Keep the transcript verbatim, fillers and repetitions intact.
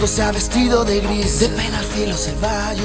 mundo se ha vestido de gris. De pena al cielo se va.